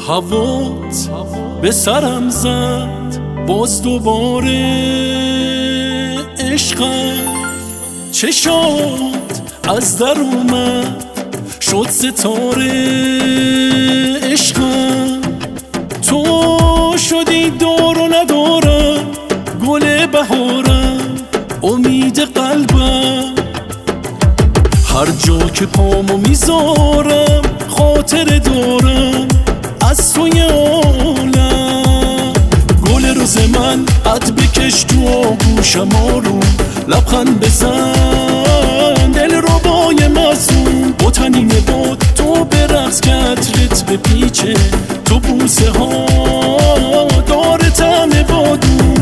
هوات به سرم زد باز دوباره عشقم، چشات از در اومد شد ستاره عشقم. تو شدی دور و ندارم، گل بهارم، امید قلبم. هر جا که پامو میذارم خاطر دارم از توی عالم. گل روز من قد بکش تو آغوشم آروم، لبخند بزن دل رو بای مظلوم. با تنین باد تو برقص که عطرت بپیچه تو بوسه ها داره طعم بادون.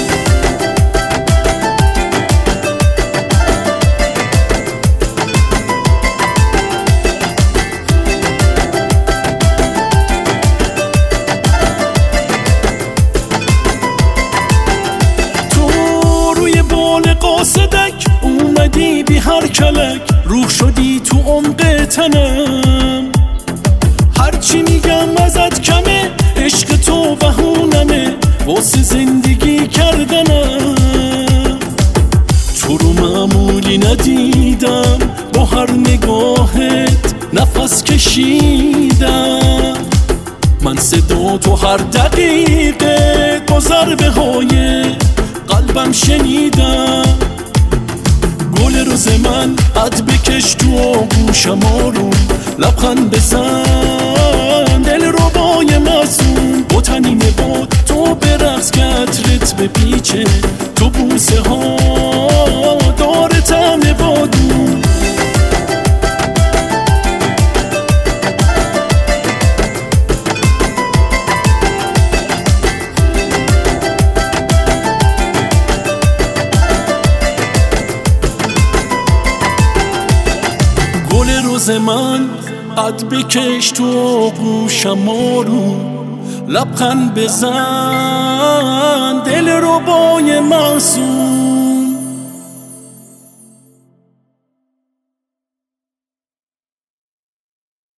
قاصدک اومدی بی هر کلک، روح شدی تو عمق تنم. هرچی میگم ازت کمه، عشق تو بهونمه واسه زندگی کردنم. تو رو معمولی ندیدم، با هر نگاهت نفس کشیدم. من صدا تو هر دقیقه با ضربه های قلبم شنیدم. گل روز من قد بکش تو آغوشم آروم، لبخند بزن دل رو بای مظلوم. با تنین باد تو برقص که عطرت بپیچه تو بوسه ها داره طعم بادون. روز من قد بکش تو آغوشم آروم، لبخند بزن دل رو بای معصوم.